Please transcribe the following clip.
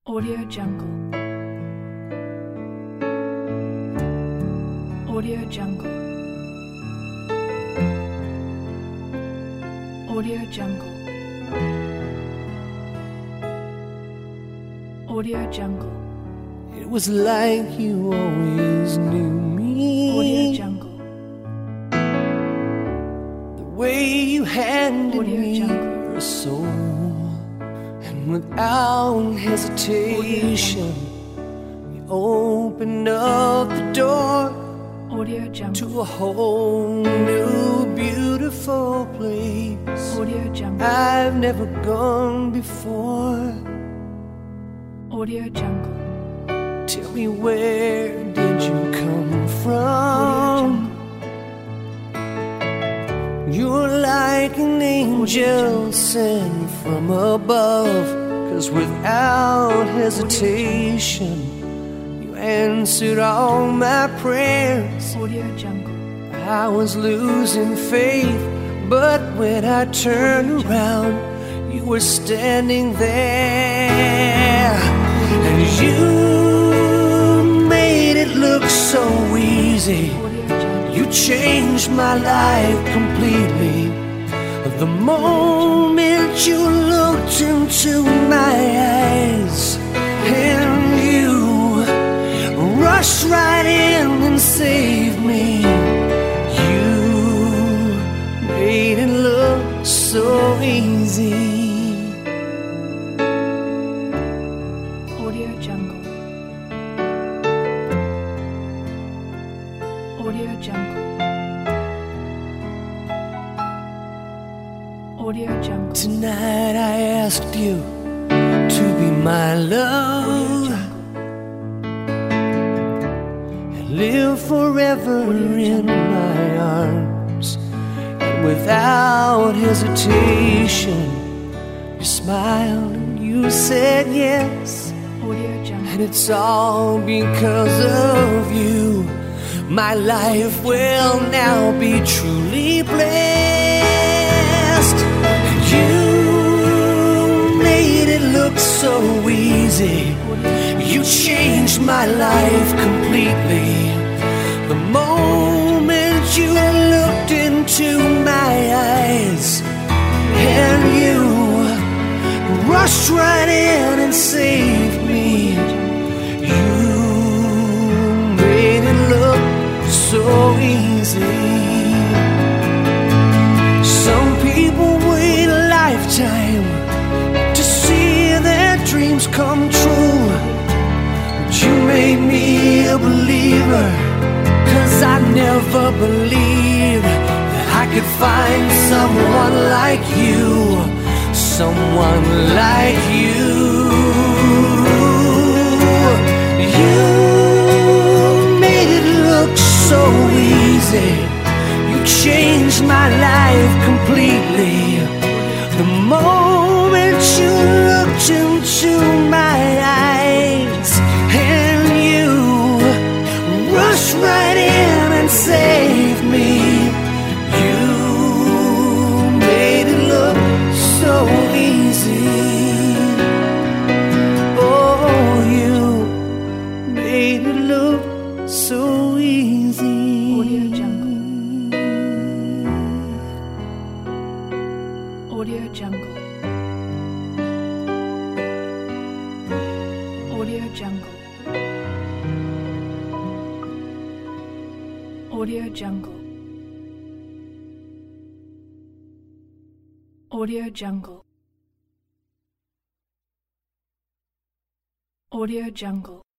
Audio Jungle. Audio Jungle. Audio Jungle. Audio Jungle. It was like you always knew me. Audio Jungle. The way you handed Audio me Jungle. your soul, and without hesitation, you opened up the door Audio Jungle. to a whole new beautiful place Audio Jungle. I've never gone before. Audio Jungle. Tell me, where did you come Audio from? Jungle. You're like an angel sent from above, 'cause without hesitation you answered all my prayers. Audio Jungle. I was losing faith, but when I turned around, you were standing there. And you made it look so easy. Audio Jungle. You changed my life completely. The moment you looked into my eyes, and you rushed right in and saved me. You made it look so easy. Audio Jungle. Audio Jungle. Audio Jungle. Tonight I asked you to be my love and live forever in my arms. And without hesitation, you smiled and you said yes. Audio Jungle. And it's all because of you. My life will now be truly blessed. And you made it look so easy. You changed my life completely. The moment you looked into my eyes, and you rushed right in and saved me. You made it look so easy. Some people wait a lifetime to see their dreams come true, but you made me a believer, 'cause I never believed that I could find someone like you. Someone like you. You made it look so easy. You changed my life completely. The moment you looked into my eyes, and you rushed right in and saved me. You made it look so easy. Oh, you made it look so easy. Audio Jungle. Audio Jungle. Audio Jungle. Audio Jungle. Audio Jungle. Audio Jungle.